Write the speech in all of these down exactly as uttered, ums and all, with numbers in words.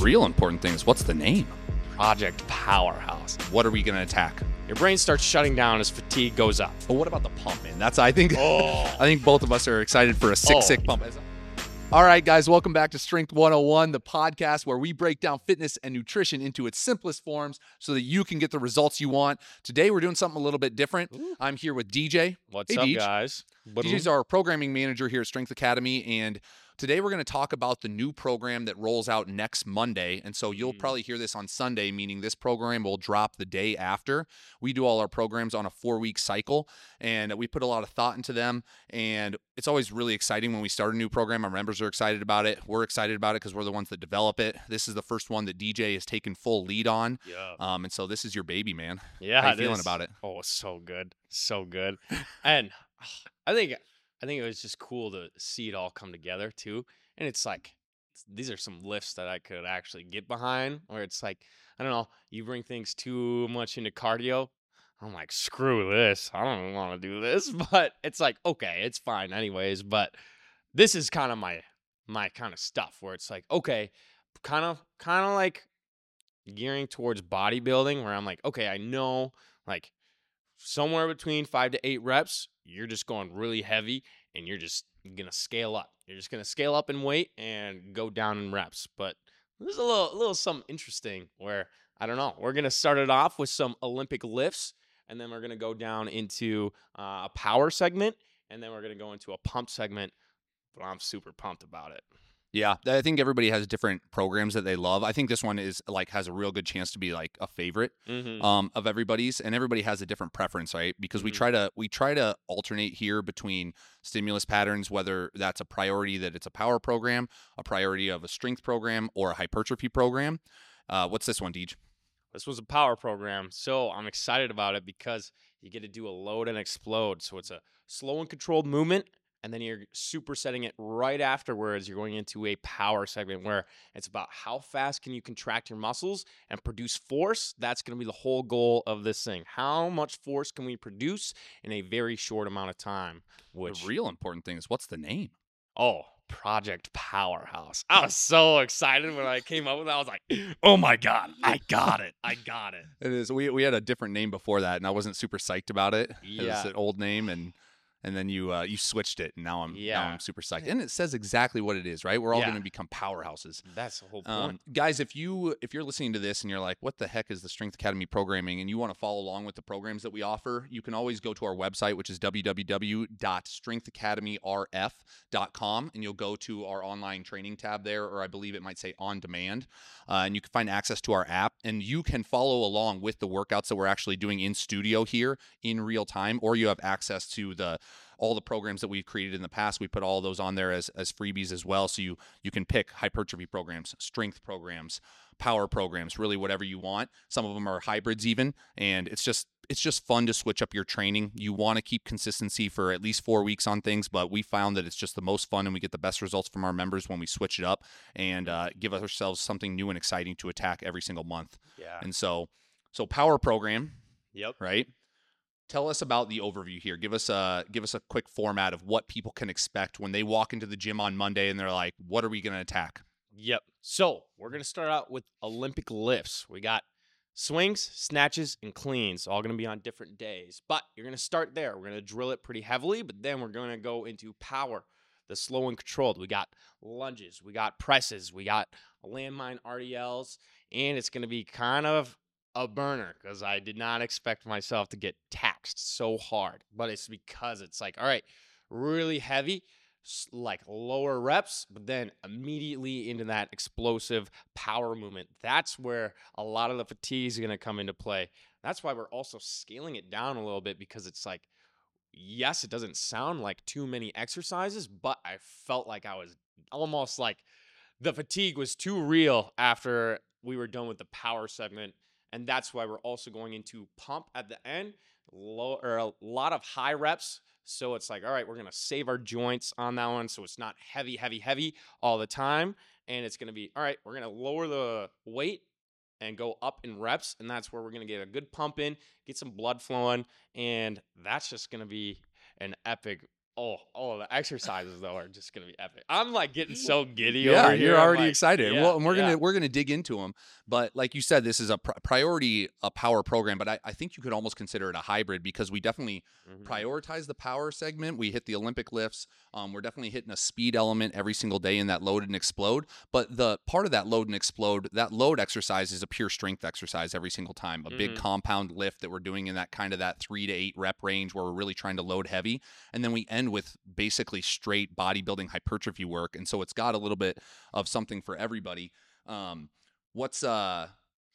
real important thing is, what's the name? Project Powerhouse. What are we going to attack? Your brain starts shutting down as fatigue goes up. But what about the pump, man? That's, I think, Oh. I think both of us are excited for a sick, Oh. sick pump. All right, guys, welcome back to Strength one oh one, the podcast where we break down fitness and nutrition into its simplest forms so that you can get the results you want. Today, we're doing something a little bit different. Ooh. I'm here with D J. What's Hey, up, Deej. guys? D J's our programming manager here at Strength Academy, and today we're going to talk about the new program that rolls out next Monday. And so you'll Mm. probably hear this on Sunday, meaning this program will drop the day after. We do all our programs on a four-week cycle, and we put a lot of thought into them. And it's always really exciting when we start a new program. Our members are excited about it. We're excited about it because we're the ones that develop it. This is the first one that D J has taken full lead on. Yeah. Um, and so this is your baby, man. Yeah. How you it feeling is. about it? Oh, so good. So good. And I think I think it was just cool to see it all come together too. And it's like these are some lifts that I could actually get behind, where it's like, I don't know, you bring things too much into cardio. I'm like, screw this. I don't want to do this. But it's like, okay, it's fine anyways. But this is kind of my my kind of stuff where it's like, okay, kind of kind of like gearing towards bodybuilding, where I'm like, okay, I know like somewhere between five to eight reps, you're just going really heavy and you're just going to scale up. You're just going to scale up in weight and go down in reps. But there's a little, a little something interesting where, I don't know, we're going to start it off with some Olympic lifts, and then we're going to go down into uh, a power segment, and then we're going to go into a pump segment. But I'm super pumped about it. Yeah, I think everybody has different programs that they love. I think this one is like has a real good chance to be like a favorite Mm-hmm. um, of everybody's, and everybody has a different preference, right? Because we Mhm. try to we try to alternate here between stimulus patterns, whether that's a priority that it's a power program, a priority of a strength program, or a hypertrophy program. Uh, what's this one, Deej? This was a power program, so I'm excited about it because you get to do a load and explode. So it's a slow and controlled movement, and then you're supersetting it right afterwards. You're going into a power segment where it's about how fast can you contract your muscles and produce force. That's going to be the whole goal of this thing. How much force can we produce in a very short amount of time? Which, The real important thing is, what's the name? oh, Project Powerhouse. I was so excited when I came up with that. I was like, oh my God, I got it. I got it. It is. We we had a different name before that, and I wasn't super psyched about it. It was Yeah. an old name, and and then you uh, you switched it, and now I'm now Yeah. I'm super psyched. And it says exactly what it is, right? We're all Yeah. going to become powerhouses. That's the whole point. Um, guys, if you if you're listening to this and you're like, what the heck is the Strength Academy programming, and you want to follow along with the programs that we offer, you can always go to our website, which is w w w dot strength academy r f dot com, and you'll go to our online training tab there, or I believe it might say on demand, uh, and you can find access to our app, and you can follow along with the workouts that we're actually doing in studio here in real time, or you have access to the all the programs that we've created in the past. We put all those on there as as freebies as well, so you you can pick hypertrophy programs, strength programs, power programs, really whatever you want. Some of them are hybrids even, and it's just it's just fun to switch up your training. You want to keep consistency for at least four weeks on things, but we found that it's just the most fun, and we get the best results from our members when we switch it up and uh, give ourselves something new and exciting to attack every single month. Yeah. And so, so power program, Yep. right? Tell us about the overview here. Give us a give us a quick format of what people can expect when they walk into the gym on Monday and they're like, "What are we going to attack?" Yep. So we're going to start out with Olympic lifts. We got swings, snatches, and cleans, all going to be on different days. But you're going to start there. We're going to drill it pretty heavily, but then we're going to go into power, the slow and controlled. We got lunges, we got presses, we got landmine R D Ls, and it's going to be kind of a burner because I did not expect myself to get taxed so hard. But it's because it's like, all right, really heavy, s- like lower reps, but then immediately into that explosive power movement. That's where a lot of the fatigue is going to come into play. That's why we're also scaling it down a little bit, because it's like, yes, it doesn't sound like too many exercises, but I felt like I was almost like the fatigue was too real after we were done with the power segment. And that's why we're also going into pump at the end, low, or a lot of high reps. So it's like, all right, we're going to save our joints on that one. So it's not heavy, heavy, heavy all the time. And it's going to be, all right, we're going to lower the weight and go up in reps. And that's where we're going to get a good pump in, get some blood flowing. And that's just going to be an epic Oh, oh, the exercises though are just gonna be epic. I'm like getting so giddy. Yeah, over here. you're I'm already like, excited. yeah, Well, and we're yeah. gonna we're gonna dig into them. But like you said, this is a pr- priority a power program. But I, I think you could almost consider it a hybrid because we definitely Mhm. prioritize the power segment. We hit the Olympic lifts. Um, we're definitely hitting a speed element every single day in that load and explode. But the part of that load and explode, that load exercise is a pure strength exercise every single time. A big Mhm. compound lift that we're doing in that kind of that three to eight rep range where we're really trying to load heavy. And then we end with basically straight bodybuilding hypertrophy work. And so it's got a little bit of something for everybody. Um, what's uh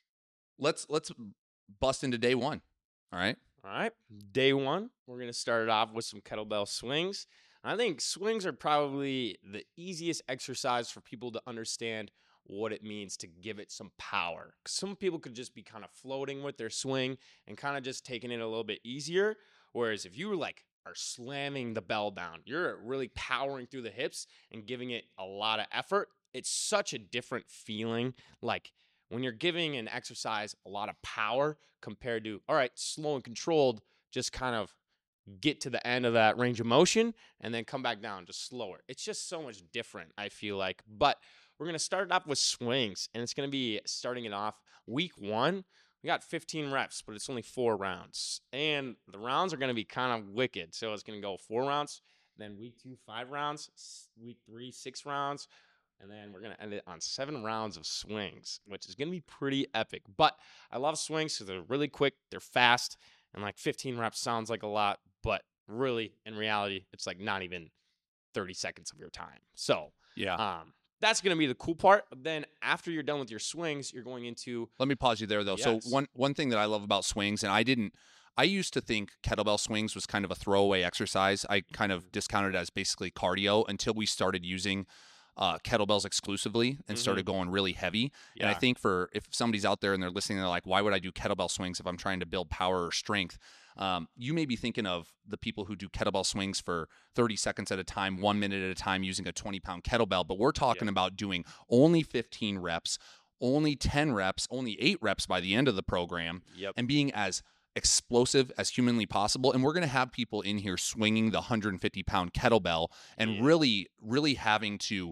let's let's bust into day one. All right. All right. Day one, we're going to start it off with some kettlebell swings. I think swings are probably the easiest exercise for people to understand what it means to give it some power. 'Cause some people could just be kind of floating with their swing and kind of just taking it a little bit easier. Whereas if you like are slamming the bell down, you're really powering through the hips and giving it a lot of effort. It's such a different feeling. Like when you're giving an exercise a lot of power compared to, all right, slow and controlled, just kind of get to the end of that range of motion and then come back down just slower. It's just so much different, I feel like. But we're going to start it off with swings, and it's going to be starting it off week one. We got fifteen reps, but it's only four rounds. And the rounds are going to be kind of wicked. So it's going to go four rounds, then week two, five rounds, week three, six rounds. And then we're going to end it on seven rounds of swings, which is going to be pretty epic. But I love swings because they're really quick, they're fast, and like fifteen reps sounds like a lot, but really, in reality, it's like not even thirty seconds of your time. So, Yeah. um, that's going to be the cool part. But then after you're done with your swings, you're going into Let me pause you there though. Yes. So one one thing that I love about swings, and I didn't I used to think kettlebell swings was kind of a throwaway exercise. I kind of discounted it as basically cardio until we started using uh, kettlebells exclusively and Mhm. started going really heavy. And I Yeah. think for if somebody's out there and they're listening, they're like, why would I do kettlebell swings if I'm trying to build power or strength? Um, you may be thinking of the people who do kettlebell swings for thirty seconds at a time, one minute at a time using a twenty pound kettlebell. But we're talking Yeah. about doing only fifteen reps, only ten reps, only eight reps by the end of the program, Yep. and being as explosive as humanly possible. And we're going to have people in here swinging the one hundred fifty pound kettlebell and Yeah. really, really having to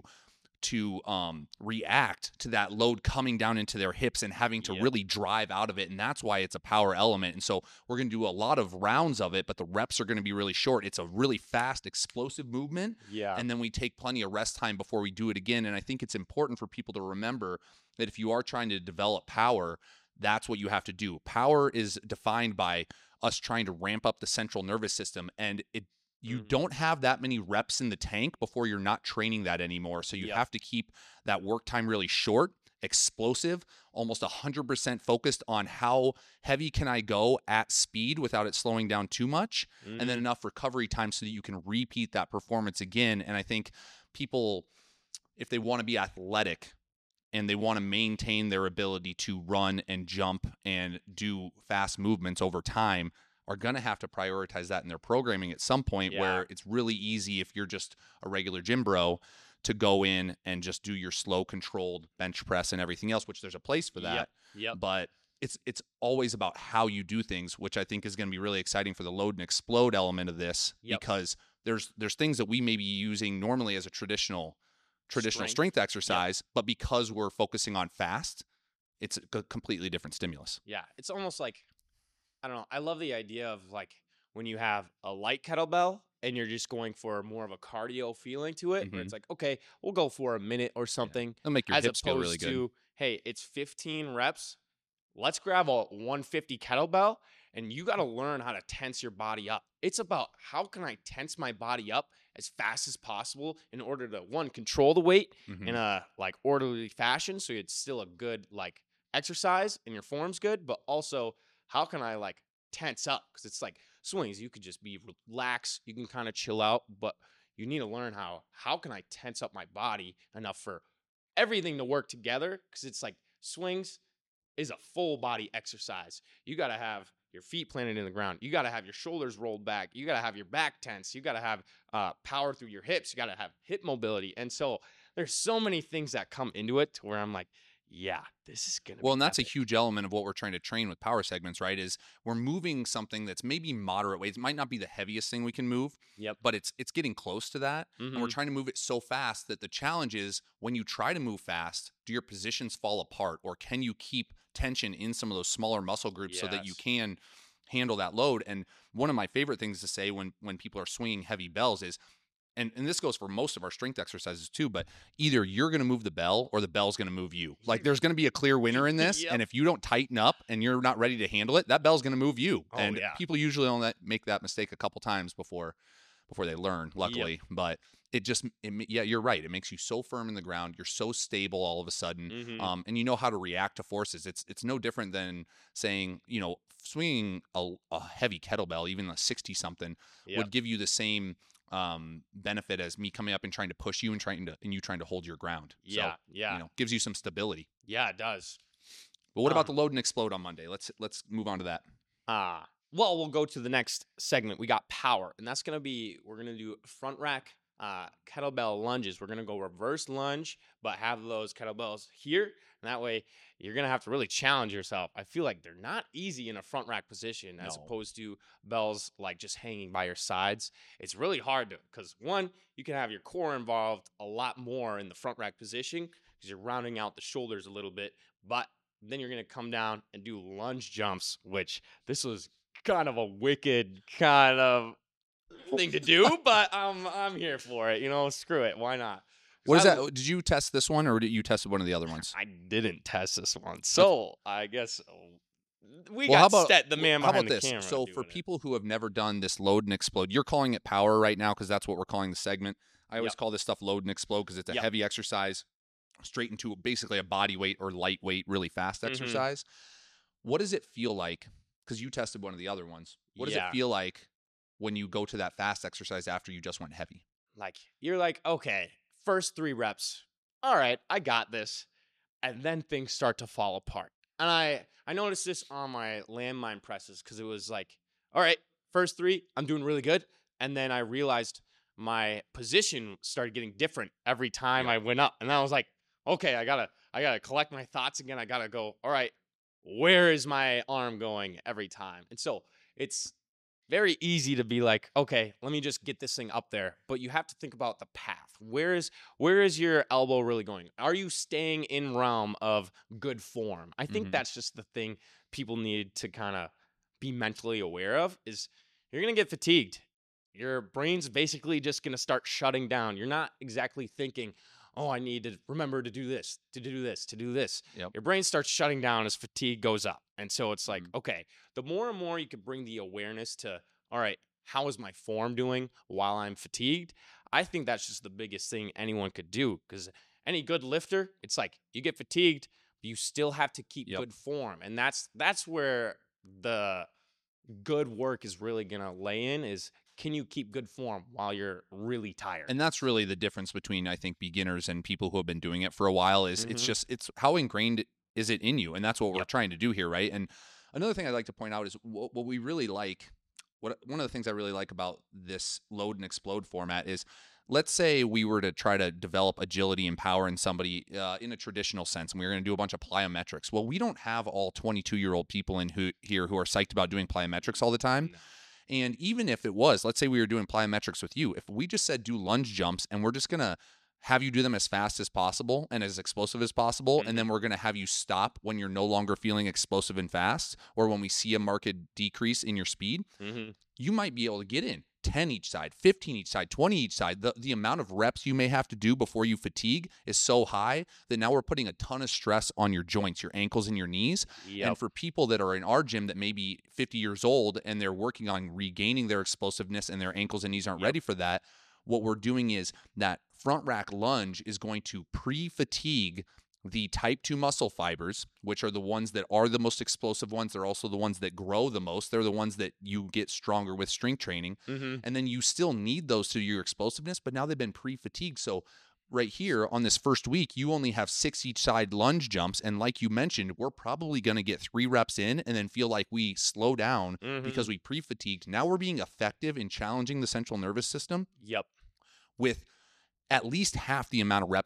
to um, react to that load coming down into their hips and having to Yep. really drive out of it. And that's why it's a power element. And so we're going to do a lot of rounds of it, but the reps are going to be really short. It's a really fast, explosive movement. Yeah. And then we take plenty of rest time before we do it again. And I think it's important for people to remember that if you are trying to develop power, that's what you have to do. Power is defined by us trying to ramp up the central nervous system, and it you Mhm. don't have that many reps in the tank before you're not training that anymore. So you Yep. have to keep that work time really short, explosive, almost one hundred percent focused on how heavy can I go at speed without it slowing down too much, and then Mhm. enough recovery time so that you can repeat that performance again. And I think people, if they want to be athletic and they want to maintain their ability to run and jump and do fast movements over time, are going to have to prioritize that in their programming at some point. Yeah. Where it's really easy if you're just a regular gym bro to go in and just do your slow controlled bench press and everything else, which there's a place for that. Yep. Yep. But it's it's always about how you do things, which I think is going to be really exciting for the load and explode element of this. Yep. Because there's there's things that we may be using normally as a traditional traditional Strength. strength, exercise, but because we're focusing on fast, it's a completely different stimulus. Yeah. It's almost like, I don't know. I love the idea of like when you have a light kettlebell and you're just going for more of a cardio feeling to it, where Mhm. it's like, okay, we'll go for a minute or something, It'll make your as hips feel opposed really good. to, hey, it's fifteen reps. Let's grab a one fifty kettlebell, and you got to learn how to tense your body up. It's about how can I tense my body up as fast as possible in order to, one, control the weight Mhm. in a like orderly fashion, so it's still a good like exercise and your form's good, but also how can I like tense up? Because it's like swings, you could just be relaxed, you can kind of chill out, but you need to learn how how can I tense up my body enough for everything to work together? Because it's like swings is a full body exercise. You got to have your feet planted in the ground. You got to have your shoulders rolled back. You got to have your back tense. You got to have uh, power through your hips. You got to have hip mobility. And so there's so many things that come into it to where I'm like, Yeah, this is gonna Well, be and that's a epic. huge element of what we're trying to train with power segments, right? Is we're moving something that's maybe moderate weight. It might not be the heaviest thing we can move, Yep. but it's it's getting close to that. And we're Mm-hmm. trying to move it so fast that the challenge is when you try to move fast, do your positions fall apart, or can you keep tension in some of those smaller muscle groups so that you Yes. can handle that load? And one of my favorite things to say when when people are swinging heavy bells is, and, and this goes for most of our strength exercises too, but either you're going to move the bell or the bell's going to move you. Like there's going to be a clear winner in this. Yep. And if you don't tighten up and you're not ready to handle it, that bell's going to move you. Oh, and yeah. people usually only make that mistake a couple times before before they learn, luckily. But it just, it, yeah, you're right. It makes you so firm in the ground. You're so stable all of a sudden. Mhm. Um, and you know how to react to forces. It's it's no different than saying, you know, swinging a, a heavy kettlebell, even a sixty something, Yep. would give you the same um benefit as me coming up and trying to push you and trying to and you trying to hold your ground. Yeah. So, yeah. you know, gives you some stability. Yeah, it does. But what about Um, the load and explode on Monday? Let's let's move on to that. Ah, well, we'll go to the next segment. We got power, and that's gonna be we're gonna do front rack uh, kettlebell lunges. We're gonna go reverse lunge, but have those kettlebells here, and that way you're gonna have to really challenge yourself. I feel like they're not easy in a front rack position as No. opposed to bells like just hanging by your sides. It's really hard to because one, you can have your core involved a lot more in the front rack position because you're rounding out the shoulders a little bit, but then you're going to come down and do lunge jumps, which this was kind of a wicked kind of thing to do, but I'm I'm here for it. You know, screw it. Why not? 'Cause What is I that? lo- Did you test this one or did you test one of the other ones? I didn't test this one, so I guess we Well, how got about Stet, the man how behind about the this? camera. So for doing it. people who have never done this load and explode, you're calling it power right now because that's what we're calling the segment. I always Yep. call this stuff load and explode because it's a Yep. heavy exercise straight into basically a body weight or lightweight, really fast Mhm. exercise. What does it feel like? Because you tested one of the other ones. What does Yeah. it feel like when you go to that fast exercise after you just went heavy? Like you're like, okay, first three reps, all right, I got this, and then things start to fall apart. And I I noticed this on my landmine presses because it was like, all right, first three, I'm doing really good, and then I realized my position started getting different every time Yep. I went up, and I was like, okay, I gotta I gotta collect my thoughts again. I gotta go, all right, where is my arm going every time? And so it's very easy to be like, okay, let me just get this thing up there. But you have to think about the path. Where is where is your elbow really going? Are you staying in realm of good form? I think Mhm. that's just the thing people need to kind of be mentally aware of is you're gonna get fatigued. Your brain's basically just gonna start shutting down. You're not exactly thinking, oh, I need to remember to do this, to do this, to do this. Yep. Your brain starts shutting down as fatigue goes up. And so it's like, Mhm. okay, the more and more you could bring the awareness to, all right, how is my form doing while I'm fatigued? I think that's just the biggest thing anyone could do because any good lifter, it's like you get fatigued, but you still have to keep Yep. good form. And that's that's where the good work is really gonna lay in is can you keep good form while you're really tired? And that's really the difference between I think beginners and people who have been doing it for a while is it's Mhm. just it's how ingrained is it in you, and that's what we're Yep. trying to do here, right? And another thing I'd like to point out is what, what we really like. What one of the things I really like about this load and explode format is, let's say we were to try to develop agility and power in somebody uh, in a traditional sense, and we were going to do a bunch of plyometrics. Well, we don't have all twenty-two year old people in who here who are psyched about doing plyometrics all the time. No. And even if it was, let's say we were doing plyometrics with you, if we just said do lunge jumps and we're just going to have you do them as fast as possible and as explosive as possible, and then we're going to have you stop when you're no longer feeling explosive and fast, or when we see a marked decrease in your speed, Mm-hmm. you might be able to get in ten each side, fifteen each side, twenty each side. The, the amount of reps you may have to do before you fatigue is so high that now we're putting a ton of stress on your joints, your ankles and your knees. Yep. And for people that are in our gym that may be fifty years old and they're working on regaining their explosiveness and their ankles and knees aren't Yep. ready for that, what we're doing is that front rack lunge is going to pre-fatigue the type two muscle fibers, which are the ones that are the most explosive ones. They're also the ones that grow the most. They're the ones that you get stronger with strength training. Mm-hmm. And then you still need those to your explosiveness, but now they've been pre-fatigued. So right here on this first week, you only have six each side lunge jumps. And like you mentioned, we're probably going to get three reps in and then feel like we slow down Mhm. because we pre-fatigued. Now we're being effective in challenging the central nervous system Yep. with at least half the amount of reps, if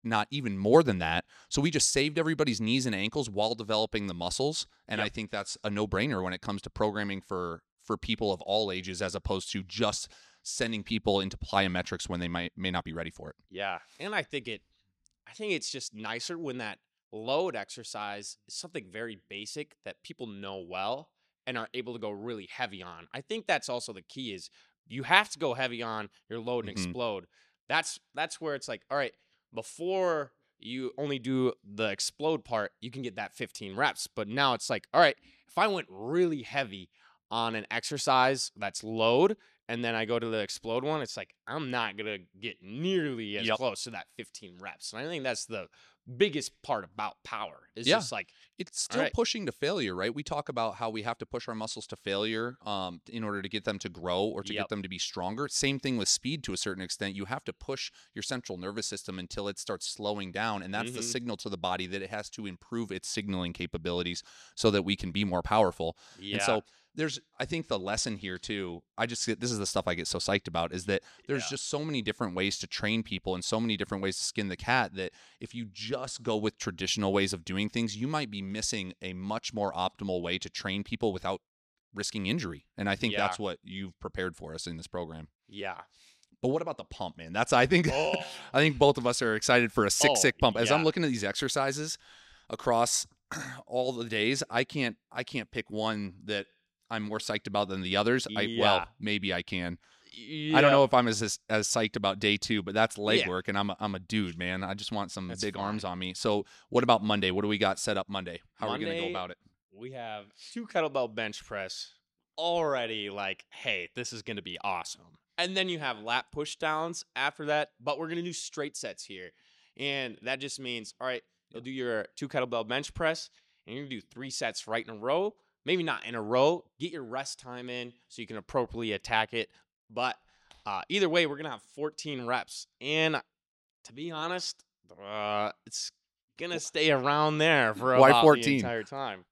not even more than that. So we just saved everybody's knees and ankles while developing the muscles. And Yep. I think that's a no-brainer when it comes to programming for for people of all ages, as opposed to just sending people into plyometrics when they might may not be ready for it. Yeah. And I think it I think it's just nicer when that load exercise is something very basic that people know well and are able to go really heavy on. I think that's also the key is you have to go heavy on your load and Mhm. explode. That's that's where it's like, all right, before you only do the explode part, you can get that fifteen reps. But now it's like, all right, if I went really heavy on an exercise that's load and then I go to the explode one, it's like I'm not gonna get nearly as Yep. close to that fifteen reps. And I think that's the biggest part about power. It's Yeah. just like, It's still right. pushing to failure, right? We talk about how we have to push our muscles to failure um, in order to get them to grow or to Yep. get them to be stronger. Same thing with speed to a certain extent. You have to push your central nervous system until it starts slowing down. And that's the Mhm. signal to the body that it has to improve its signaling capabilities so that we can be more powerful. Yeah. And so there's, I think the lesson here too, I just get, this is the stuff I get so psyched about, is that there's Yeah. just so many different ways to train people and so many different ways to skin the cat that if you just go with traditional ways of doing things, you might be missing a much more optimal way to train people without risking injury. And I think Yeah. that's what you've prepared for us in this program. Yeah. But what about the pump, man? That's, I think, Oh. I think both of us are excited for a sick, Oh, sick pump. As I'm yeah. looking at these exercises across all the days, I can't, I can't pick one that I'm more psyched about than the others. I, Yeah. well, maybe I can. I don't know if I'm as, as as psyched about day two, but that's leg Yeah. work, and I'm a, I'm a dude, man. I just want some That's big fine. arms on me. So, what about Monday? What do we got set up Monday? How are we gonna go Monday- about it? We have two kettlebell bench press already like, hey, this is going to be awesome. And then you have lat push downs after that, but we're going to do straight sets here. And that just means, all right, you'll do your two kettlebell bench press and you're going to do three sets right in a row. Maybe not in a row. Get your rest time in so you can appropriately attack it. But uh, either way, we're going to have fourteen reps. And to be honest, uh, it's going to stay around there for Why about the fourteen? entire time.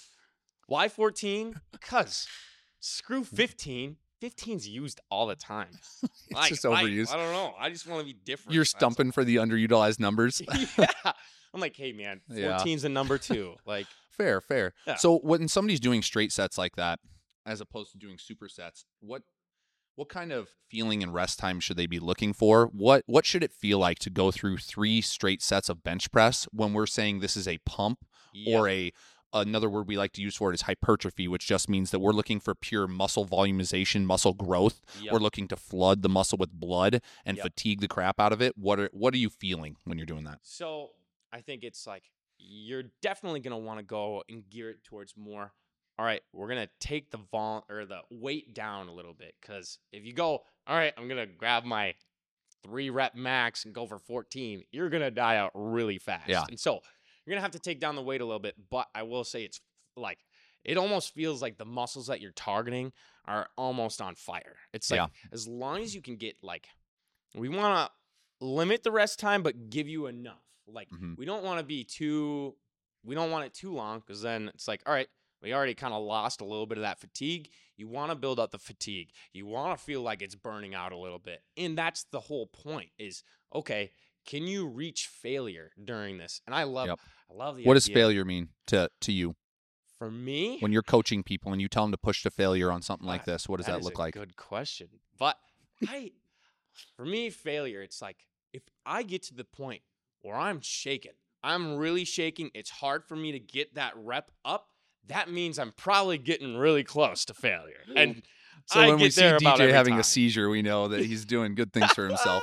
Why fourteen? Because screw fifteen. fifteen's used all the time. It's Like, just like, overused. I don't know. I just want to be different. You're That's all. stumping for the underutilized numbers. Yeah. I'm like, hey, man, Yeah. fourteen's a number two. Like, Fair, fair. Yeah. So when somebody's doing straight sets like that, as opposed to doing supersets, what what kind of feeling and rest time should they be looking for? What what should it feel like to go through three straight sets of bench press when we're saying this is a pump or a another word we like to use for it is hypertrophy, which just means that we're looking for pure muscle volumization, muscle growth. Yep. We're looking to flood the muscle with blood and Yep. fatigue the crap out of it. What are what are you feeling when you're doing that? So I think it's like you're definitely gonna want to go and gear it towards more. All right, we're gonna take the vol or the weight down a little bit because if you go, all right, I'm gonna grab my three rep max and go for fourteen, you're gonna die out really fast. Yeah. And so you're gonna have to take down the weight a little bit. But I will say it's like it almost feels like the muscles that you're targeting are almost on fire. It's like Yeah. as long as you can get like we want to limit the rest time, but give you enough. Like Mhm. we don't want to be too, we don't want it too long because then it's like, all right, we already kind of lost a little bit of that fatigue. You want to build up the fatigue. You want to feel like it's burning out a little bit, and that's the whole point. Is okay, can you reach failure during this? And I love, Yep. I love the. What does idea. failure mean to to you? For me? When you're coaching people and you tell them to push to failure on something like Uh, this, what does that, is look a like? Good question. But I, for me, failure, it's like if I get to the point where I'm shaking, I'm really shaking, it's hard for me to get that rep up, that means I'm probably getting really close to failure. And So I when we get see there about D J every having time. a seizure, we know that he's doing good things for himself.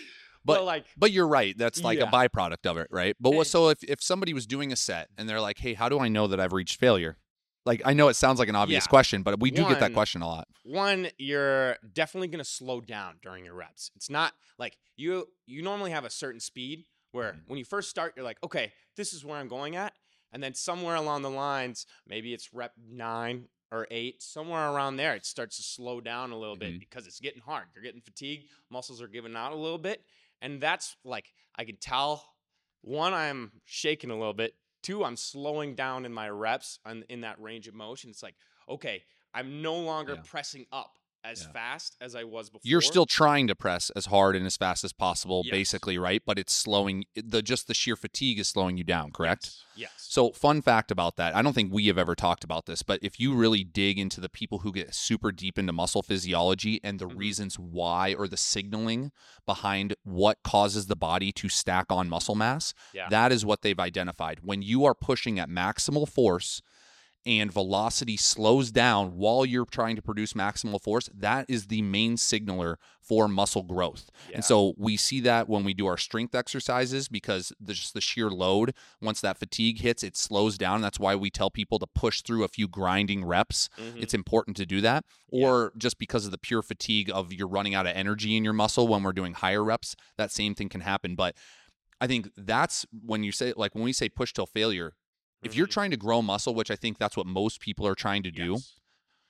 But But like, but you're right. That's like Yeah. a byproduct of it, right? But what, Eh. so if, if somebody was doing a set and they're like, hey, how do I know that I've reached failure? Like, I know it sounds like an obvious Yeah. question, but we do get that One- question a lot. one, you're definitely going to slow down during your reps. It's not like you you normally have a certain speed where Mhm. when you first start, you're like, okay, this is where I'm going at. And then somewhere along the lines, maybe it's rep nine or eight, somewhere around there, it starts to slow down a little Mhm. bit because it's getting hard. You're getting fatigued, muscles are giving out a little bit. And that's like, I can tell, one, I'm shaking a little bit. Two, I'm slowing down in my reps and in that range of motion. It's like, okay, I'm no longer Yeah. pressing up. as Yeah. fast as I was before. You're still trying to press as hard and as fast as possible, Yes. basically, right? But it's slowing the just the sheer fatigue is slowing you down, correct? Yes. yes. So, fun fact about that. I don't think we have ever talked about this, but if you really dig into the people who get super deep into muscle physiology and the Mhm. reasons why or the signaling behind what causes the body to stack on muscle mass, Yeah. that is what they've identified. When you are pushing at maximal force and velocity slows down while you're trying to produce maximal force, that is the main signaler for muscle growth. Yeah. And so we see that when we do our strength exercises because the, just the sheer load, once that fatigue hits, it slows down. That's why we tell people to push through a few grinding reps. Mhm. It's important to do that. Yeah. Or just because of the pure fatigue of you're running out of energy in your muscle when we're doing higher reps, that same thing can happen. But I think that's when you say, like when we say push till failure, if you're Mhm. trying to grow muscle, which I think that's what most people are trying to do, Yes.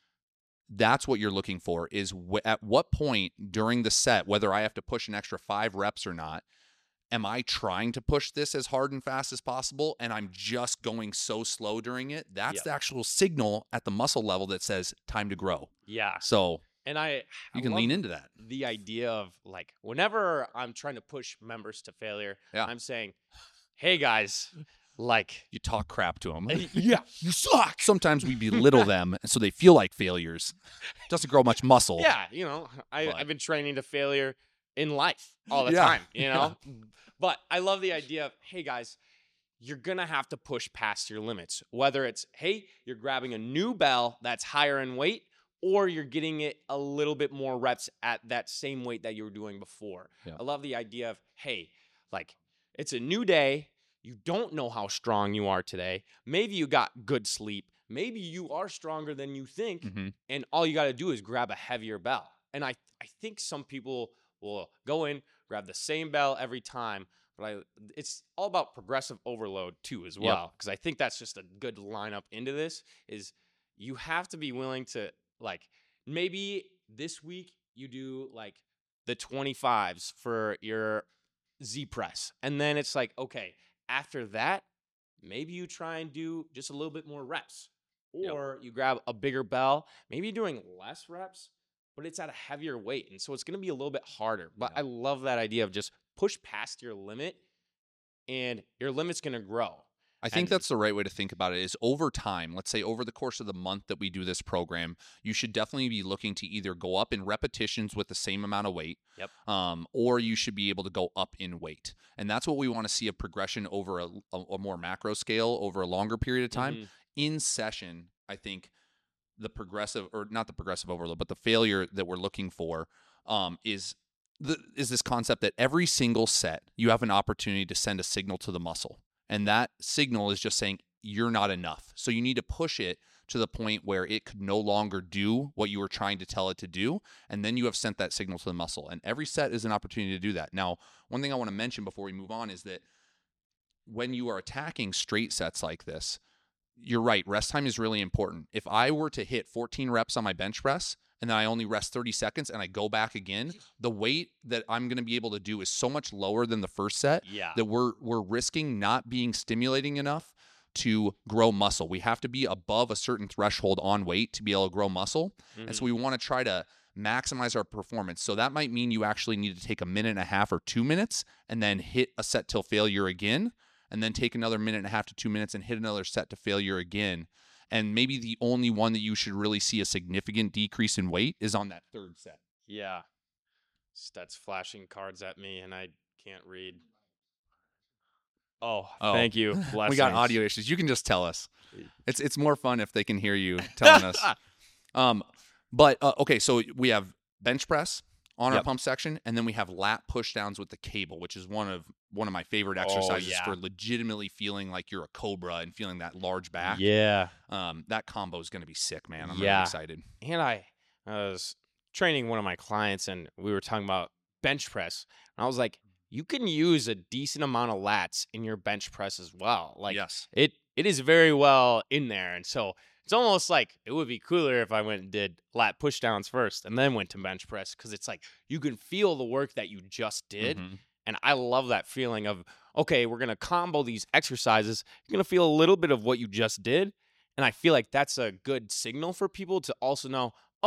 that's what you're looking for is wh- at what point during the set, whether I have to push an extra five reps or not, am I trying to push this as hard and fast as possible and I'm just going so slow during it? That's Yep. the actual signal at the muscle level that says time to grow. Yeah. So And I you I can love lean into that. the idea of like whenever I'm trying to push members to failure, Yeah. I'm saying, "Hey guys, like You talk crap to them. yeah, you suck." Sometimes we belittle them so they feel like failures. Doesn't grow much muscle. Yeah, you know, I, But- I've been training to failure in life all the Yeah, time, you know? But I love the idea of, hey guys, you're going to have to push past your limits. Whether it's, hey, you're grabbing a new bell that's higher in weight, or you're getting it a little bit more reps at that same weight that you were doing before. Yeah. I love the idea of, hey, like, it's a new day. You don't know how strong you are today. Maybe you got good sleep. Maybe you are stronger than you think. Mhm. And all you got to do is grab a heavier bell. And I, I think some people will go in, grab the same bell every time. But I, it's all about progressive overload too, as Yep. well. Because I think that's just a good lineup into this. Is you have to be willing to like maybe this week you do like the twenty-fives for your Z press, and then it's like okay, after that maybe you try and do just a little bit more reps. Yep. Or you grab a bigger bell, maybe you're doing less reps, but it's at a heavier weight. And so it's going to be a little bit harder. But Yeah. I love that idea of just push past your limit and your limit's going to grow. I think And- that's the right way to think about it is over time, let's say over the course of the month that we do this program, you should definitely be looking to either go up in repetitions with the same amount of weight, Yep. um, or you should be able to go up in weight. And that's what we want to see a progression over a, a, a more macro scale over a longer period of time. Mhm. In session, I think the progressive, or not the progressive overload, but the failure that we're looking for um, is the, is this concept that every single set you have an opportunity to send a signal to the muscle. And that signal is just saying you're not enough. So you need to push it to the point where it could no longer do what you were trying to tell it to do. And then you have sent that signal to the muscle. And every set is an opportunity to do that. Now, one thing I want to mention before we move on is that when you are attacking straight sets like this, you're right. Rest time is really important. If I were to hit fourteen reps on my bench press and then I only rest thirty seconds and I go back again, the weight that I'm going to be able to do is so much lower than the first set Yeah. that we're we're risking not being stimulating enough to grow muscle. We have to be above a certain threshold on weight to be able to grow muscle. And so Mhm. we want to try to maximize our performance. So that might mean you actually need to take a minute and a half or two minutes and then hit a set till failure again, and then take another minute and a half to two minutes and hit another set to failure again. And maybe the only one that you should really see a significant decrease in weight is on that third set. Yeah. That's flashing cards at me and I can't read. Oh, Oh. thank you. We got Blessings. audio issues. You can just tell us. It's it's more fun if they can hear you telling us. Um, but uh, okay, so we have bench press on our Yep. pump section, and then we have lat push downs with the cable, which is one of one of my favorite Oh, exercises yeah. for legitimately feeling like you're a cobra and feeling that large back. Yeah. Um, that combo is going to be sick, man. I'm really Yeah. excited. And I, I was training one of my clients and we were talking about bench press. And I was like, you can use a decent amount of lats in your bench press as well. Like yes, it it is very well in there. And so it's almost like it would be cooler if I went and did lat push downs first and then went to bench press. Cause it's like you can feel the work that you just did. Mhm. And I love that feeling of, okay, we're going to combo these exercises. You're going to feel a little bit of what you just did. And I feel like that's a good signal for people to also know, oh,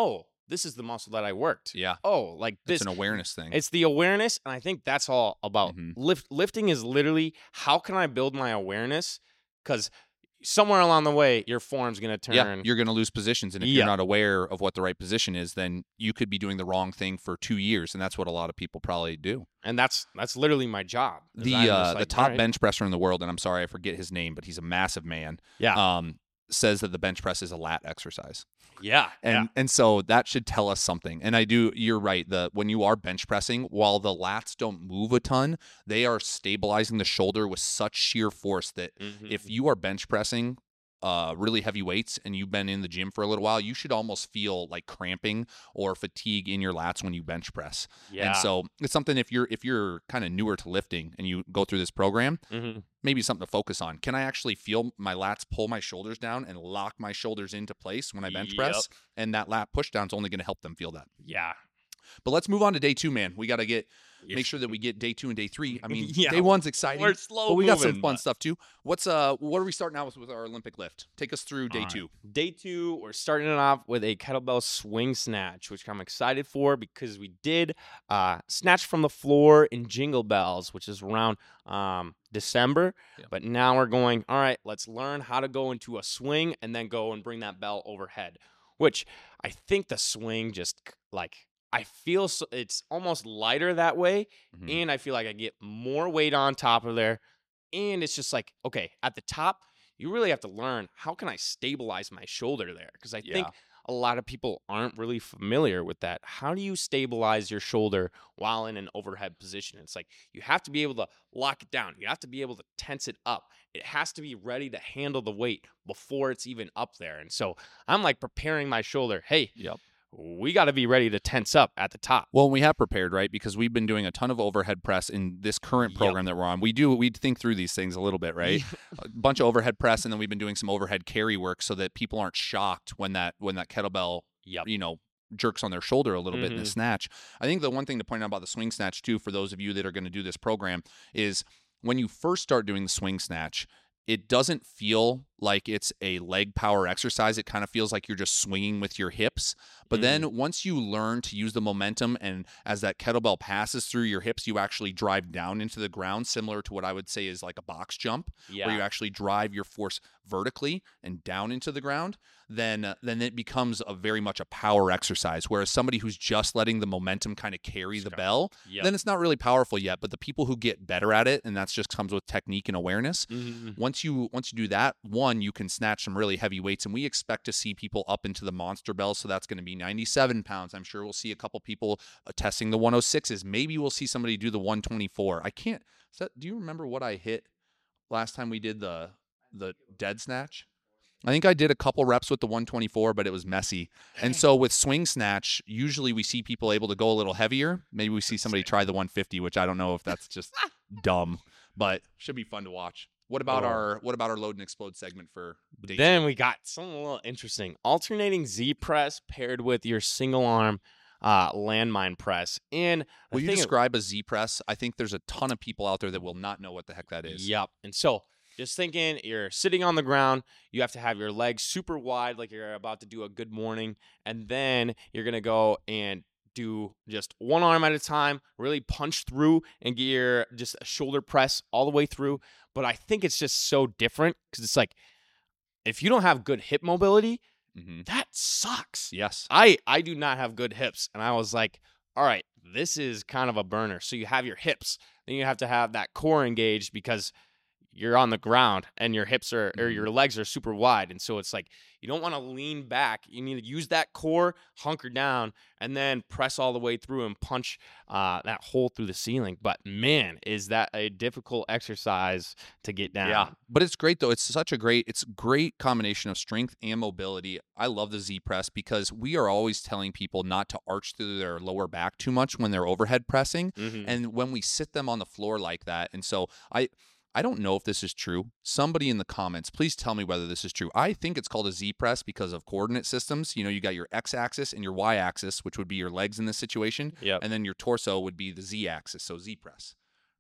this is the muscle that I worked. Yeah. Oh, like this. It's an awareness thing. It's the awareness, and I think that's all about. Mhm. Lift lifting is literally how can I build my awareness? Because somewhere along the way, your form's gonna turn. Yeah, you're going to lose positions, and if Yeah. you're not aware of what the right position is, then you could be doing the wrong thing for two years, and that's what a lot of people probably do. and that's that's literally my job. is The I'm just uh, the like, top "Alright." bench presser in the world, and I'm sorry I forget his name, but he's a massive man. Yeah. Um, says that the bench press is a lat exercise. Yeah. And and so that should tell us something. And I do, you're right. The when you are bench pressing, while the lats don't move a ton, they are stabilizing the shoulder with such sheer force that yeah. Mhm. if you are bench pressing uh, really heavy weights and you've been in the gym for a little while, you should almost feel like cramping or fatigue in your lats when you bench press. yeah. And so it's something if you're if you're kind of newer to lifting and you go through this program, Mhm. maybe something to focus on. Can I actually feel my lats pull my shoulders down and lock my shoulders into place when I bench press? And that lat push down is only going to help them feel that. Yeah. But let's move on to day two, man. We got to get Yeah. make sure that we get day two and day three. I mean, Yeah. day one's exciting, We're slow but we got some moving, fun but- stuff too. What's uh, what are we starting out with with our Olympic lift? Take us through day All right. two. Day two, we're starting it off with a kettlebell swing snatch, which I'm excited for because we did uh, snatch from the floor in Jingle Bells, which is around um, December. Yeah. But now we're going, all right, let's learn how to go into a swing and then go and bring that bell overhead, which I think the swing just like, I feel so, it's almost lighter that way. Mhm. And I feel like I get more weight on top of there. And it's just like, okay, at the top, you really have to learn how can I stabilize my shoulder there? Because I think Yeah. a lot of people aren't really familiar with that. How do you stabilize your shoulder while in an overhead position? It's like you have to be able to lock it down. You have to be able to tense it up. It has to be ready to handle the weight before it's even up there. And so I'm like preparing my shoulder. Hey, Yep. we got to be ready to tense up at the top. Well, we have prepared, right? Because we've been doing a ton of overhead press in this current Yep. program that we're on. We do we think through these things a little bit, right? A bunch of overhead press, and then we've been doing some overhead carry work so that people aren't shocked when that when that kettlebell, Yep. you know, jerks on their shoulder a little bit in the Mhm. snatch. I think the one thing to point out about the swing snatch too, for those of you that are going to do this program, is when you first start doing the swing snatch, it doesn't feel like it's a leg power exercise. It kind of feels like you're just swinging with your hips. But Mm. then once you learn to use the momentum, and as that kettlebell passes through your hips, you actually drive down into the ground, similar to what I would say is like a box jump, Yeah. where you actually drive your force vertically and down into the ground, then uh, then it becomes a very much a power exercise. Whereas somebody who's just letting the momentum kind of carry the Sure. bell, Yep. then it's not really powerful yet. But the people who get better at it, and that's just comes with technique and awareness, Mhm. once you once you do that, one, you can snatch some really heavy weights, and we expect to see people up into the monster bells. So that's going to be ninety-seven pounds. I'm sure we'll see a couple people uh, testing the one oh sixes. Maybe we'll see somebody do the one twenty-four. I can't. Is that, do you remember what I hit last time we did the the dead snatch? I think I did a couple reps with the one twenty-four, but it was messy. And so with swing snatch, usually we see people able to go a little heavier. Maybe we see somebody try the one fifty, which I don't know if that's just dumb, but should be fun to watch. What about Oh. our what about our load and explode segment for day Then two? we got something a little interesting. Alternating Z press paired with your single arm uh, landmine press. And the Will you thing- describe a Z press? I think there's a ton of people out there that will not know what the heck that is. Yep. And so just thinking you're sitting on the ground, you have to have your legs super wide, like you're about to do a good morning. And then you're going to go and do just one arm at a time, really punch through and get your just a shoulder press all the way through. But I think it's just so different because it's like, if you don't have good hip mobility, hmm that sucks. Yes. I I do not have good hips, and I was like, all right, this is kind of a burner. So you have your hips, then you have to have that core engaged because you're on the ground and your hips are or Mhm. your legs are super wide, and so it's like you don't want to lean back. You need to use that core, hunker down, and then press all the way through and punch uh, that hole through the ceiling. But man, is that a difficult exercise to get down? Yeah, but it's great though. It's such a great, it's a great combination of strength and mobility. I love the Z press because we are always telling people not to arch through their lower back too much when they're overhead pressing, Mhm. and when we sit them on the floor like that. And so I. I don't know if this is true. Somebody in the comments, please tell me whether this is true. I think it's called a Z press because of coordinate systems. You know, you got your X axis and your Y axis, which would be your legs in this situation, Yep. and then your torso would be the Z axis, so Z press.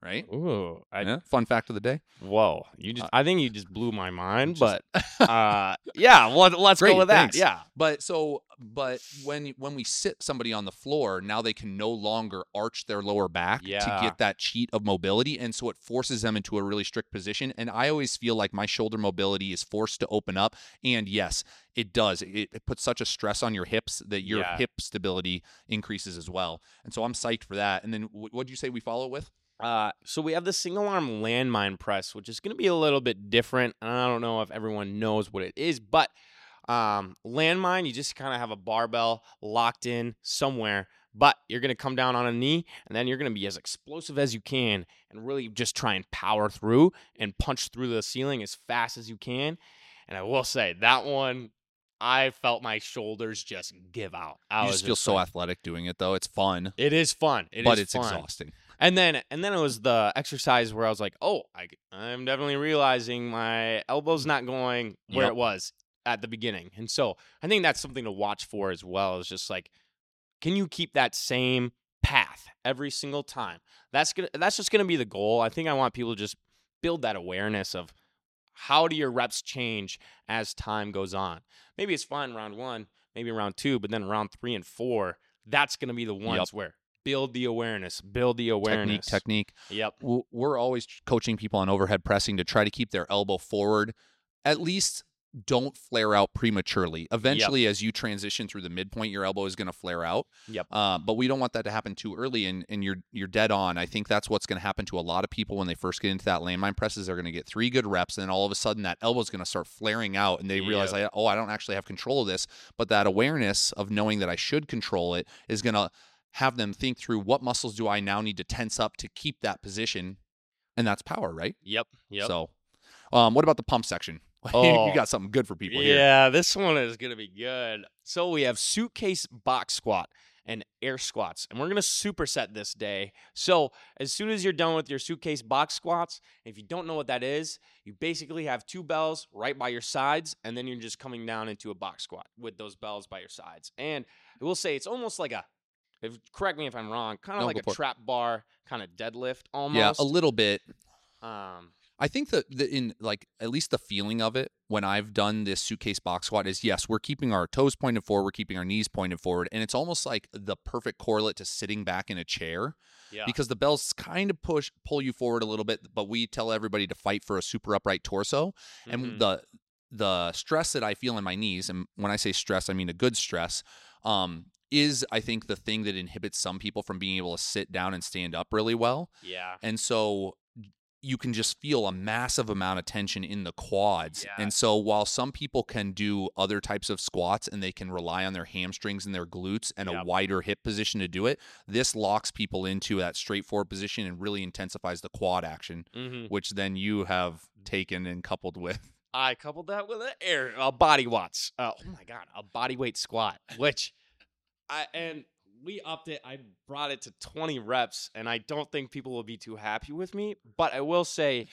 right? Ooh, I, Yeah. Fun fact of the day. whoa! You just, Uh, I think you just blew my mind. just- But uh, yeah, let, let's Great, go with that. thanks. Yeah, But so, but when when we sit somebody on the floor, now they can no longer arch their lower back to Yeah. get that cheat of mobility, and so it forces them into a really strict position. And I always feel like my shoulder mobility is forced to open up, and yes, it does. It, it puts such a stress on your hips that your Yeah. hip stability increases as well. And so I'm psyched for that. And then what did you say we follow it with? Uh, so we have the single arm landmine press, which is going to be a little bit different. I don't know if everyone knows what it is, but um, landmine, you just kind of have a barbell locked in somewhere, but you're going to come down on a knee, and then you're going to be as explosive as you can and really just try and power through and punch through the ceiling as fast as you can. And I will say that one, I felt my shoulders just give out. I You was just feel so like, athletic doing it, though. It's fun, it is fun. It but is it's fun. exhausting. And then and then it was the exercise where I was like, oh, I, I'm definitely realizing my elbow's not going where Yep. it was at the beginning. And so I think that's something to watch for as well. Is just like, can you keep that same path every single time? That's gonna that's just gonna be the goal. I think I want people to just build that awareness of how do your reps change as time goes on. Maybe it's fine round one, maybe round two, but then round three and four, that's gonna be the ones Yep. where build the awareness, build the awareness. Technique, technique. Yep. W- We're always coaching people on overhead pressing to try to keep their elbow forward. At least don't flare out prematurely. Eventually, as you transition through the midpoint, your elbow is going to flare out. Yep. Uh, but we don't want that to happen too early, and, and you're you're dead on. I think that's what's going to happen to a lot of people when they first get into that landmine presses. They're going to get three good reps, and then all of a sudden that elbow is going to start flaring out, and they realize, Yep. I, oh, I don't actually have control of this. But that awareness of knowing that I should control it is going to have them think through, what muscles do I now need to tense up to keep that position, and that's power, right? Yep. Yep. So, um, what about the pump section? Oh. You got something good for people here. Yeah, this one is going to be good. So we have suitcase box squat and air squats, and we're going to superset this day. So as soon as you're done with your suitcase box squats, if you don't know what that is, you basically have two bells right by your sides, and then you're just coming down into a box squat with those bells by your sides. And I will say it's almost like a, if, correct me if I'm wrong, kind of No, like go a for it. trap bar kind of deadlift almost. Yeah, a little bit. Um, I think that the, in like at least the feeling of it when I've done this suitcase box squat is, yes, we're keeping our toes pointed forward, we're keeping our knees pointed forward, and it's almost like the perfect correlate to sitting back in a chair yeah. because the bells kind of push pull you forward a little bit, but we tell everybody to fight for a super upright torso. Mhm. And the the stress that I feel in my knees, and when I say stress, I mean a good stress, um, is I think the thing that inhibits some people from being able to sit down and stand up really well. yeah. And so you can just feel a massive amount of tension in the quads. Yeah. And so while some people can do other types of squats and they can rely on their hamstrings and their glutes and Yep. a wider hip position to do it, this locks people into that straightforward position and really intensifies the quad action, Mm-hmm. which then you have taken and coupled with. I coupled that with an air a body watts. Uh, oh my god, a body weight squat, which I and we upped it. I brought it to twenty reps, and I don't think people will be too happy with me. But I will say,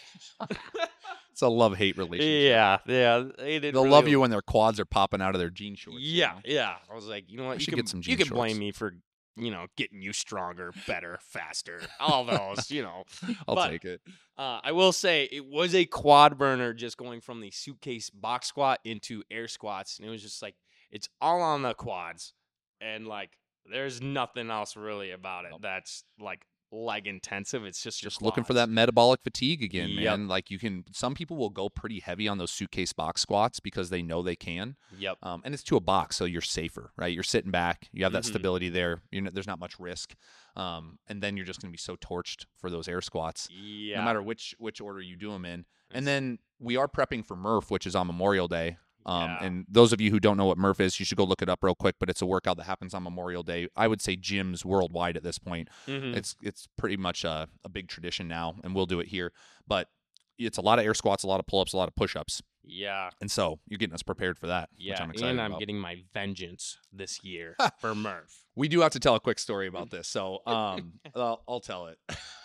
It's a love-hate relationship. yeah, yeah, they did They'll really- love you when their quads are popping out of their jean shorts. you Yeah, know? yeah. I was like, you know what? I You should can get some you jean can blame shorts. me for you know getting you stronger, better, faster, all those. You know, I'll But- take it. Uh, I will say it was a quad burner just going from the suitcase box squat into air squats. And it was just like, it's all on the quads. And like, there's nothing else really about it Nope. that's like leg intensive. It's just your Just looking for quads. that metabolic fatigue again, Yep. man. Like you can, some people will go pretty heavy on those suitcase box squats because they know they can. Yep. Um, and it's to a box, so you're safer, right? You're sitting back, you have that Mhm. stability there. You know, there's not much risk. Um, and then you're just going to be so torched for those air squats, Yeah. no matter which which order you do them in. It's- And then we are prepping for Murph, which is on Memorial Day. Um, Yeah. And those of you who don't know what Murph is, you should go look it up real quick. But it's a workout that happens on Memorial Day. I would say gyms worldwide at this point. Mhm. It's it's pretty much a, a big tradition now, and we'll do it here. But it's a lot of air squats, a lot of pull-ups, a lot of push-ups. yeah. And so you're getting us prepared for that, which Yeah. I'm excited And I'm about. getting my vengeance this year for Murph. We do have to tell a quick story about this, so um, I'll, I'll tell it.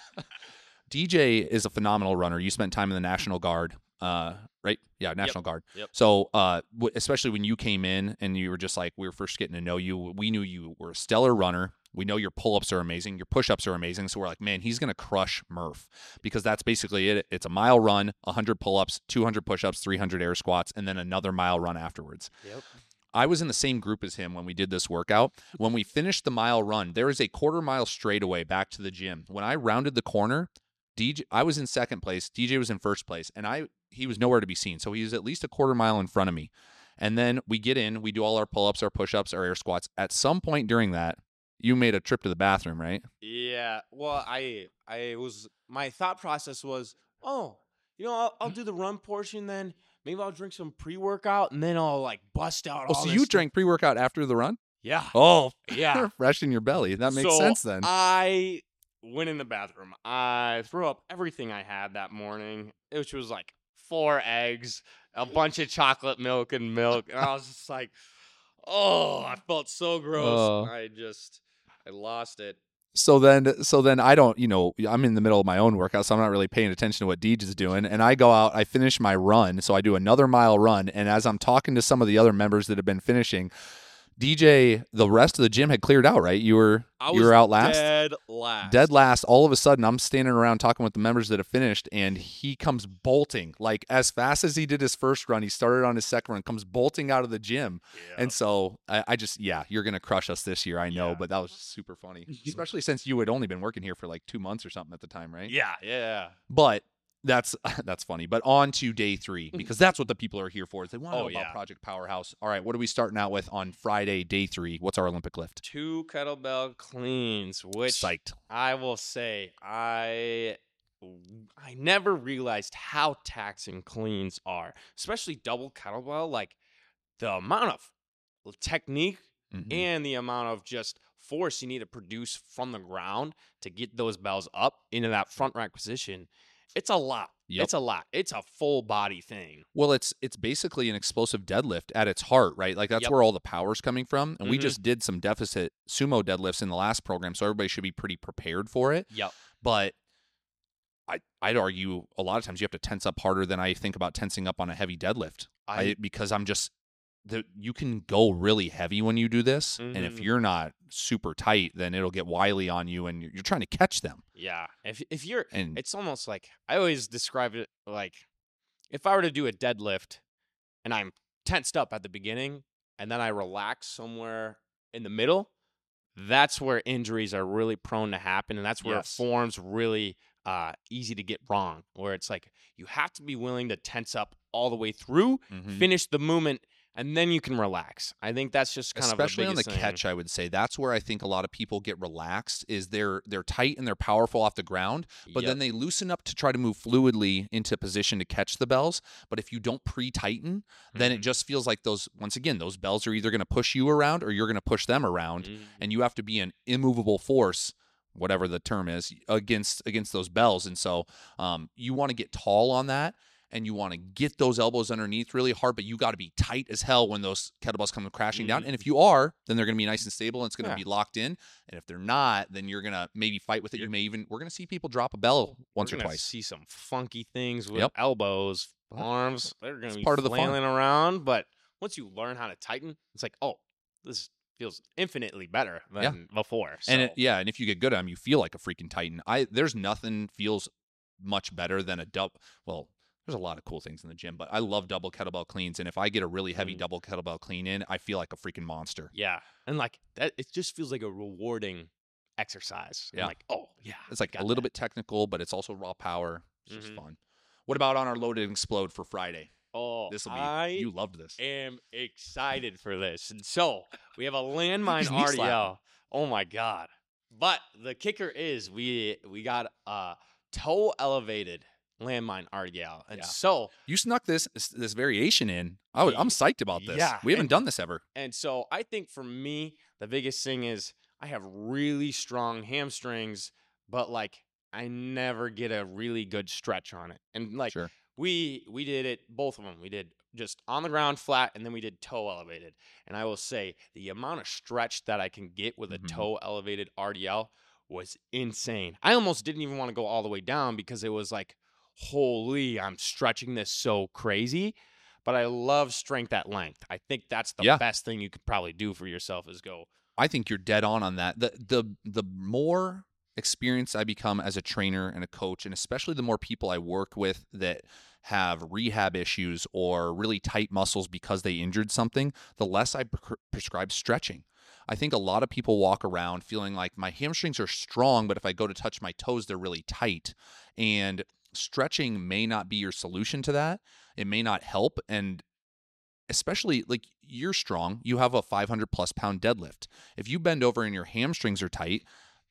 D J is a phenomenal runner. You spent time in the National Guard, uh, right? Yeah, National Guard. Yep. So, uh, w- especially when you came in and you were just like, we were first getting to know you, we knew you were a stellar runner. We know your pull-ups are amazing. Your push-ups are amazing. So we're like, man, he's going to crush Murph because that's basically it. It's a mile run, one hundred pull-ups, two hundred push-ups, three hundred air squats, and then another mile run afterwards. Yep. I was in the same group as him when we did this workout. When we finished the mile run, there is a quarter mile straightaway back to the gym. When I rounded the corner, D J, I was in second place. D J was in first place, and I he was nowhere to be seen. So he was at least a quarter mile in front of me. And then we get in, we do all our pull-ups, our push-ups, our air squats. At some point during that, you made a trip to the bathroom, right? Yeah. Well, I I was my thought process was, oh, you know, I'll, I'll do the run portion then. Maybe I'll drink some pre-workout and then I'll like bust out. Oh, all so this you stuff. drank pre-workout after the run? Yeah. Oh, Yeah. fresh in your belly. That makes So sense then. I went in the bathroom. I threw up everything I had that morning, which was like four eggs, a bunch of chocolate milk and milk. And I was just like, oh, I felt so gross. Oh. I just, I lost it. So then, so then I don't, you know, I'm in the middle of my own workout, so I'm not really paying attention to what Deej is doing. And I go out, I finish my run, so I do another mile run. And as I'm talking to some of the other members that have been finishing, D J, the rest of the gym had cleared out, right? You were I you was were out last, dead last. dead last. All of a sudden, I'm standing around talking with the members that have finished, and he comes bolting like as fast as he did his first run. He started on his second run, comes bolting out of the gym. Yeah. And so I, I just, yeah, you're going to crush us this year. I know, Yeah. but that was super funny, especially since you had only been working here for like two months or something at the time, right? Yeah, yeah. But that's that's funny. But on to day three, because that's what the people are here for. Is they want to know Oh, about yeah. Project Powerhouse. All right, what are we starting out with on Friday, day three? What's our Olympic lift? Two kettlebell cleans, which Psyched. I will say I I never realized how taxing cleans are, especially double kettlebell. Like the amount of technique Mhm. and the amount of just force you need to produce from the ground to get those bells up into that front rack position. It's a lot. Yep. It's a lot. It's a full body thing. Well, it's it's basically an explosive deadlift at its heart, right? Like that's Yep. where all the power's coming from. And we Mhm. just did some deficit sumo deadlifts in the last program, so everybody should be pretty prepared for it. Yep. But I I'd argue a lot of times you have to tense up harder than I think about tensing up on a heavy deadlift. I, I because I'm just the you can go really heavy when you do this, and if Mhm. you're not super tight, then it'll get wily on you, and you're, you're trying to catch them. yeah. If if you're And it's almost like I always describe it like if I were to do a deadlift and I'm tensed up at the beginning and then I relax somewhere in the middle, that's where injuries are really prone to happen. And that's where Yes. it forms really uh, easy to get wrong, where it's like you have to be willing to tense up all the way through, Mhm. finish the movement, and then you can relax. I think that's just kind especially of on the the biggest thing. catch, I would say that's where I think a lot of people get relaxed. Is they're they're tight and they're powerful off the ground, but Yep. then they loosen up to try to move fluidly into position to catch the bells. But if you don't pre-tighten, then it Mhm. just feels like those once again those bells are either going to push you around or you're going to push them around, Mhm. and you have to be an immovable force, whatever the term is, against against those bells. And so um, you want to get tall on that. And you want to get those elbows underneath really hard, but you got to be tight as hell when those kettlebells come crashing down. Mhm. And if you are, then they're going to be nice and stable and it's going to Yeah. be locked in. And if they're not, then you're going to maybe fight with it. You may even, we're going to see people drop a bell once We're or gonna twice. See some funky things with Yep. elbows, arms. They're gonna It's be part of the fun. flailing around. But once you learn how to tighten, it's like, oh, this feels infinitely better than Yeah. before. So. And it, yeah, and if you get good at them, you feel like a freaking titan. I There's nothing feels much better than a double. Well, there's a lot of cool things in the gym, but I love double kettlebell cleans. And if I get a really heavy Mhm. double kettlebell clean in, I feel like a freaking monster. yeah, and like that, it just feels like a rewarding exercise. I'm Yeah. like, oh yeah, It's like a got little that. bit technical, but it's also raw power. It's just Mhm. fun. What about on our loaded and explode for Friday? Oh, This will be I you loved this. am excited for this. And so we have a landmine He's knee R D slapping. L. Oh my god! But the kicker is we we got a toe elevated landmine R D L, and Yeah. so You snuck this this variation in. I was, I'm psyched about this. Yeah, We haven't and- done this ever. and so I think for me the biggest thing is I have really strong hamstrings, but like I never get a really good stretch on it, and like. Sure. We we did it, both of them. We did just on the ground flat, and then we did toe elevated. And I will say the amount of stretch that I can get with a Mhm. toe elevated R D L was insane. I almost didn't even want to go all the way down because it was like, holy, I'm stretching this so crazy. But I love strength at length. I think that's the Yeah. best thing you could probably do for yourself is go I think you're dead on on that. The the the more experienced I become as a trainer and a coach, and especially the more people I work with that have rehab issues or really tight muscles because they injured something, the less I pre- prescribe stretching. I think a lot of people walk around feeling like my hamstrings are strong, but if I go to touch my toes, they're really tight. And stretching may not be your solution to that. It may not help. And especially like you're strong, you have a five hundred plus pound deadlift. If you bend over and your hamstrings are tight,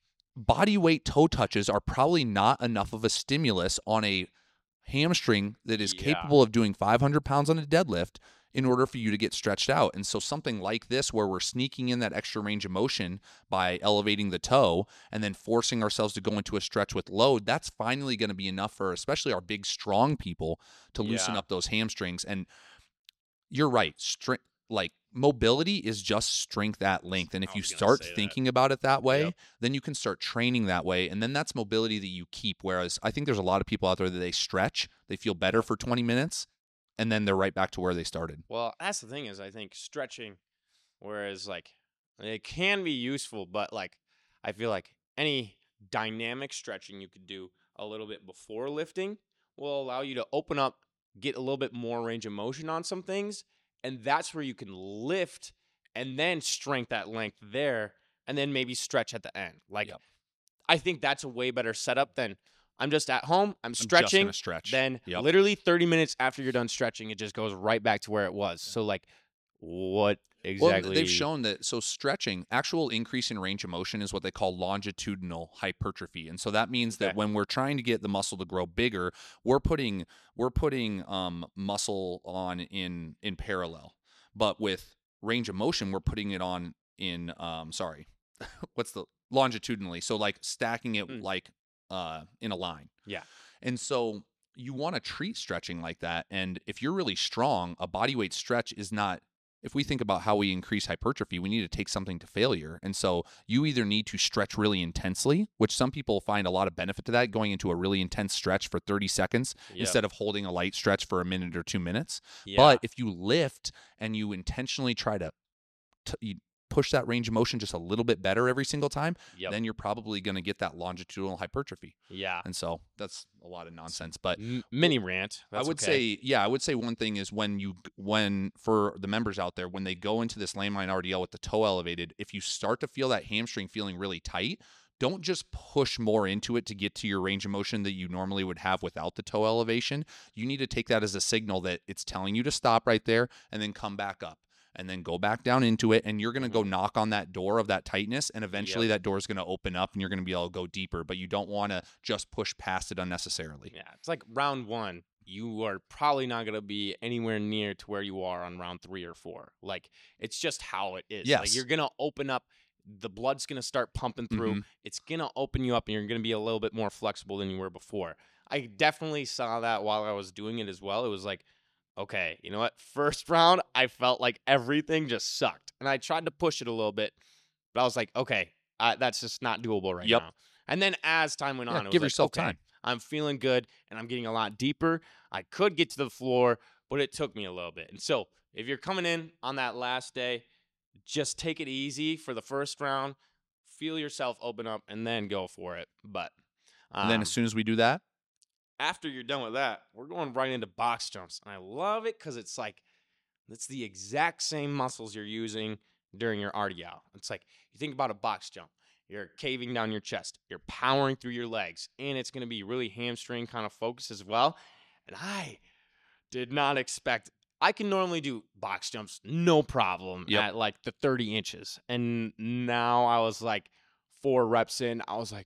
body weight toe touches are probably not enough of a stimulus on a hamstring that is Yeah. capable of doing five hundred pounds on a deadlift in order for you to get stretched out. And so something like this, where we're sneaking in that extra range of motion by elevating the toe and then forcing ourselves to go into a stretch with load, that's finally going to be enough for especially our big, strong people to loosen Yeah. up those hamstrings. And you're right. Str- like mobility is just strength at length. And if I you was gonna start say that. thinking about it that way, Yep. then you can start training that way. And then that's mobility that you keep. Whereas I think there's a lot of people out there that they stretch, they feel better for twenty minutes, and then they're right back to where they started. Well, that's the thing is I think stretching, whereas like it can be useful, but like I feel like any dynamic stretching you could do a little bit before lifting will allow you to open up, get a little bit more range of motion on some things, and that's where you can lift and then strength that length there, and then maybe stretch at the end. Like Yep. I think that's a way better setup than I'm just at home, I'm I'm just stretching, gonna stretch. then Yep. literally thirty minutes after you're done stretching, it just goes right back to where it was. So like, what exactly? Well, they've shown that so stretching, actual increase in range of motion is what they call longitudinal hypertrophy. And so that means that Okay. when we're trying to get the muscle to grow bigger, we're putting we're putting um, muscle on in in parallel. But with range of motion, we're putting it on in um sorry. What's the longitudinally? So like stacking it Mm. like uh in a line. Yeah. And so you want to treat stretching like that. And if you're really strong, a body weight stretch is not, if we think about how we increase hypertrophy, we need to take something to failure. And so you either need to stretch really intensely, which some people find a lot of benefit to that, going into a really intense stretch for thirty seconds Yep. instead of holding a light stretch for a minute or two minutes. Yeah. But if you lift and you intentionally try to t- you push that range of motion just a little bit better every single time, Yep. then you're probably going to get that longitudinal hypertrophy. yeah. And so that's a lot of nonsense. But M- mini rant. That's I would okay. say, yeah, I would say one thing is when you, when for the members out there, when they go into this landmine R D L with the toe elevated, if you start to feel that hamstring feeling really tight, don't just push more into it to get to your range of motion that you normally would have without the toe elevation. You need to take that as a signal that it's telling you to stop right there and then come back up. And then go back down into it, and you're going to go knock on that door of that tightness, and eventually Yep. that door is going to open up, and you're going to be able to go deeper. But you don't want to just push past it unnecessarily. Yeah. It's like round one. You are probably not going to be anywhere near to where you are on round three or four. Like, it's just how it is. Like, Yes. you're going to open up. The blood's going to start pumping through. Mhm. It's going to open you up, and you're going to be a little bit more flexible than you were before. I definitely saw that while I was doing it as well. It was like, okay, you know what? First round, I felt like everything just sucked. And I tried to push it a little bit, but I was like, okay, uh, that's just not doable right Yep. now. And then as time went Yeah, on, it give was yourself like, okay, time. I'm feeling good and I'm getting a lot deeper. I could get to the floor, but it took me a little bit. And so if you're coming in on that last day, just take it easy for the first round, feel yourself open up, and then go for it. But um, And then as soon as we do that, after you're done with that, we're going right into box jumps. And I love it because it's like, it's the exact same muscles you're using during your R D L. It's like, you think about a box jump, you're caving down your chest, you're powering through your legs, and it's going to be really hamstring kind of focus as well. And I did not expect, I can normally do box jumps, no problem, Yep. at like the thirty inches. And now I was like four reps in, I was like,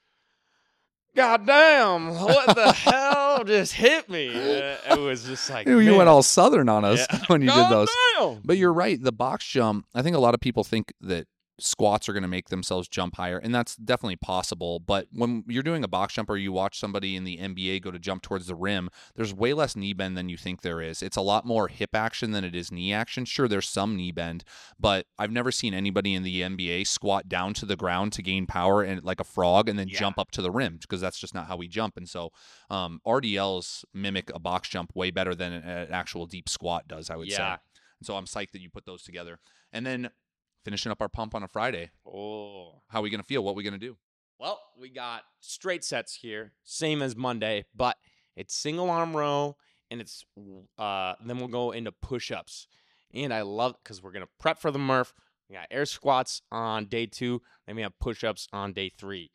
God damn, what the hell just hit me? Uh, It was just like, you man, went all southern on us Yeah. when you God did those. damn. But you're right. The box jump, I think a lot of people think that squats are going to make themselves jump higher, and that's definitely possible. But when you're doing a box jump or you watch somebody in the N B A go to jump towards the rim, there's way less knee bend than you think there is. It's a lot more hip action than it is knee action. Sure, there's some knee bend, but I've never seen anybody in the N B A squat down to the ground to gain power and like a frog and then Yeah. jump up to the rim, because that's just not how we jump. And so um, R D Ls mimic a box jump way better than an actual deep squat does, I would say. Yeah. And so I'm psyched that you put those together. And then finishing up our pump on a Friday. Oh. How are we going to feel? What are we going to do? Well, we got straight sets here, same as Monday, but it's single arm row, and it's uh, then we'll go into push-ups. And I love because we're gonna prep for the Murph. We got air squats on day two, then we have push-ups on day three.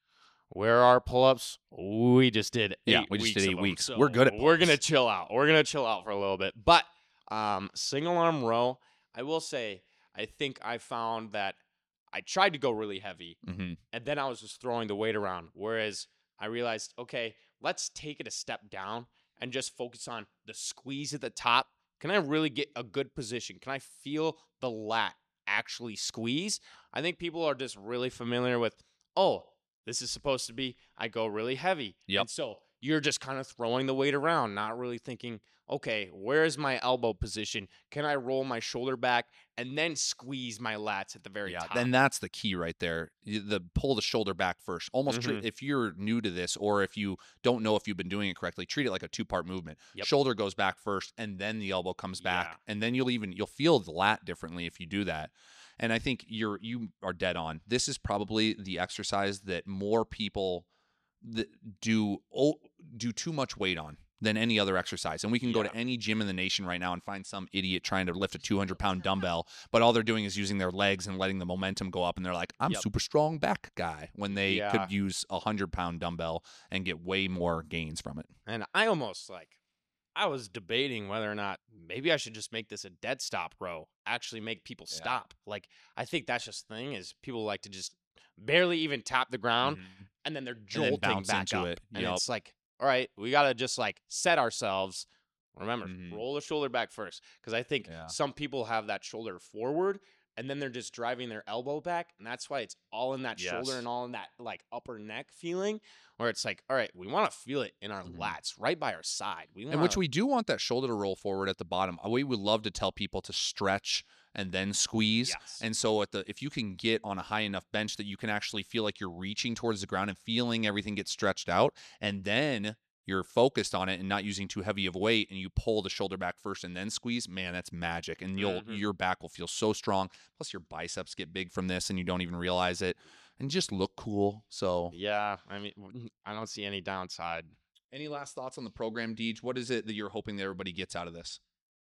Where are pull-ups? We just did eight Yeah, we just weeks did eight of them, weeks. so We're good at We're pull-ups. gonna chill out. We're gonna chill out for a little bit. But um, single arm row, I will say, I think I found that I tried to go really heavy, Mm-hmm. and then I was just throwing the weight around. Whereas I realized, okay, let's take it a step down and just focus on the squeeze at the top. Can I really get a good position? Can I feel the lat actually squeeze? I think people are just really familiar with, oh, this is supposed to be, I go really heavy. Yep. And so you're just kind of throwing the weight around, not really thinking, okay, where is my elbow position? Can I roll my shoulder back and then squeeze my lats at the very Yeah, top? then that's the key right there. You- The pull the shoulder back first. Almost treat, Mhm. if you're new to this or if you don't know if you've been doing it correctly, treat it like a two-part movement. Yep. Shoulder goes back first and then the elbow comes back Yeah. and then you'll even you'll feel the lat differently if you do that. And I think you're you are dead on. This is probably the exercise that more people that do oh, do too much weight on than any other exercise. And we can go Yeah. to any gym in the nation right now and find some idiot trying to lift a two hundred pound dumbbell, but all they're doing is using their legs and letting the momentum go up. And they're like, I'm Yep. super strong back guy, when they Yeah. could use a one hundred pound dumbbell and get way more gains from it. And I almost like, I was debating whether or not maybe I should just make this a dead stop row, actually make people Yeah. stop. Like, I think that's just the thing is people like to just barely even tap the ground Mhm. and then they're then jolting bounce back into up. it. And Yup. it's like, all right, we got to just like set ourselves. Remember, Mhm. roll the shoulder back first. Because I think Yeah. some people have that shoulder forward and then they're just driving their elbow back. And that's why it's all in that shoulder Yes. and all in that like upper neck feeling where it's like, all right, we want to feel it in our Mhm. lats right by our side. We And which wanna- we do want that shoulder to roll forward at the bottom. We would love to tell people to stretch and then squeeze. Yes. And so at the if you can get on a high enough bench that you can actually feel like you're reaching towards the ground and feeling everything get stretched out, and then you're focused on it and not using too heavy of weight, and you pull the shoulder back first and then squeeze, man, that's magic. And you'll Mhm. your back will feel so strong. Plus your biceps get big from this and you don't even realize it. And just look cool. So Yeah, I mean, w- I don't see any downside. any last thoughts on the program, Deej? What is it that you're hoping that everybody gets out of this?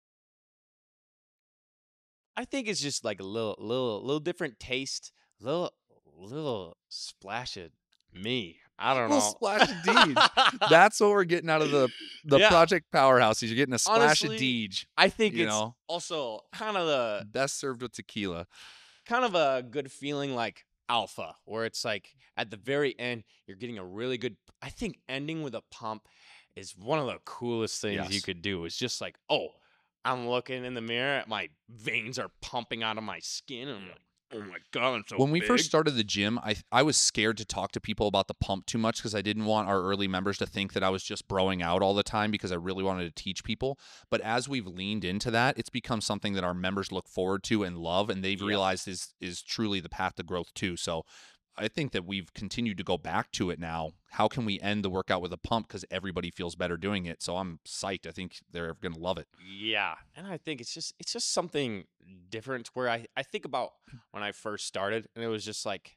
I think it's just like a little, little, little different taste, little, little splash of me. I don't Little know. splash of Deej. That's what we're getting out of the the Yeah. Project Powerhouse. Is you're getting a splash Honestly, of Deej. I think you it's know. also kind of the Best served with tequila. kind of a good feeling like alpha, where it's like at the very end you're getting a really good. I think ending with a pump is one of the coolest things you Yes. could do. It's just like, oh, I'm looking in the mirror, my veins are pumping out of my skin, and I'm like, oh my god, I'm so When we first big." started the gym, I I was scared to talk to people about the pump too much because I didn't want our early members to think that I was just broing out all the time, because I really wanted to teach people. But as we've leaned into that, it's become something that our members look forward to and love, and they've Yep. realized is is truly the path to growth too. So I think that we've continued to go back to it now. How can we end the workout with a pump because everybody feels better doing it? So I'm psyched. I think they're going to love it. Yeah, and I think it's just it's just something different where I I think about when I first started, and it was just like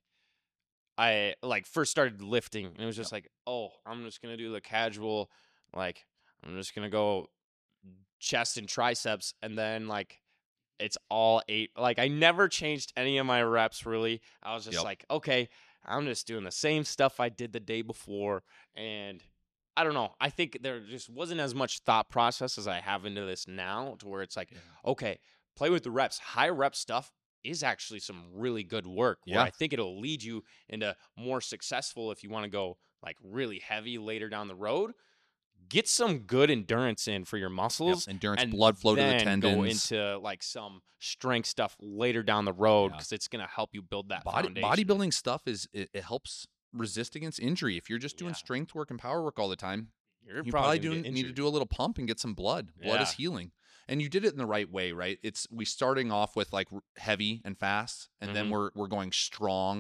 I like first started lifting, and it was just like, oh, I'm just gonna do the casual, like I'm just gonna go chest and triceps, and then like it's all eight. Like I never changed any of my reps really. I was just Yep. like, okay, I'm just doing the same stuff I did the day before, and I don't know. I think there just wasn't as much thought process as I have into this now, to where it's like, okay, play with the reps. High rep stuff is actually some really good work. Where Yeah. I think it'll lead you into more successful if you want to go like really heavy later down the road. Get some good endurance in for your Yep. muscles. Endurance, And blood flow to the then tendons. go into like some strength stuff later down the road, Yeah. because it's gonna help you build that Body, foundation. bodybuilding stuff is it, it helps resist against injury. If you're just doing Yeah. strength work and power work all the time, You're you probably, probably gonna do, get need to injured. do a little pump and get some blood. Blood is Yeah. healing. And you did it in the right way, right? It's we starting off with like r- heavy and fast, and then Mhm. we're we're going strong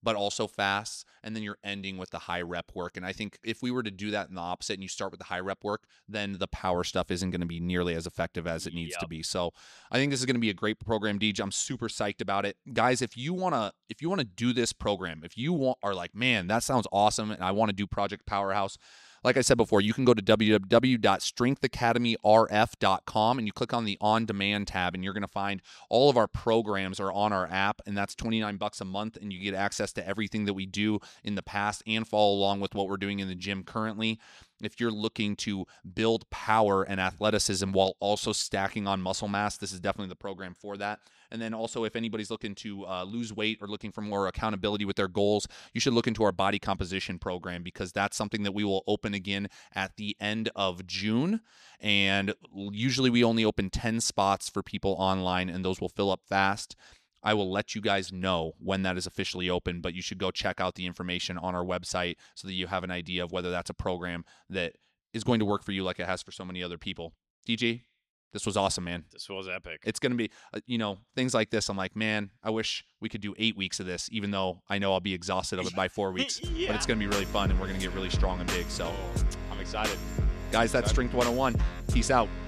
but also fast. And then you're ending with the high rep work. And I think if we were to do that in the opposite and you start with the high rep work, then the power stuff isn't going to be nearly as effective as it needs Yep. to be. So I think this is going to be a great program, Deej. I'm super psyched about it. Guys, if you want to, if you want to do this program, if you want, are like, man, that sounds awesome, and I want to do Project Powerhouse, like I said before, you can go to w w w dot strength academy r f dot com and you click on the On Demand tab, and you're going to find all of our programs are on our app, and that's twenty-nine bucks a month, and you get access to everything that we do in the past and follow along with what we're doing in the gym currently. If you're looking to build power and athleticism while also stacking on muscle mass, this is definitely the program for that. And then also, if anybody's looking to uh, lose weight or looking for more accountability with their goals, you should look into our body composition program, because that's something that we will open again at the end of June. And usually we only open ten spots for people online, and those will fill up fast. I will let you guys know when that is officially open, but you should go check out the information on our website so that you have an idea of whether that's a program that is going to work for you like it has for so many other people. D J, this was awesome, man. This was epic. It's going to be, uh, you know, things like this. I'm like, man, I wish we could do eight weeks of this, even though I know I'll be exhausted of it by four weeks. Yeah. But it's going to be really fun, and we're going to get really strong and big. So, I'm excited. guys, that's Strength one oh one. Peace out.